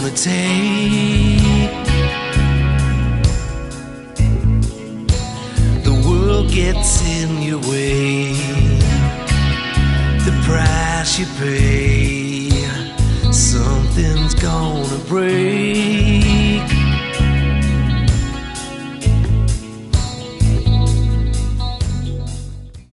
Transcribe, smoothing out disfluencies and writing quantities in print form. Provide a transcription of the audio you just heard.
to take. The world gets in your way, the price you pay.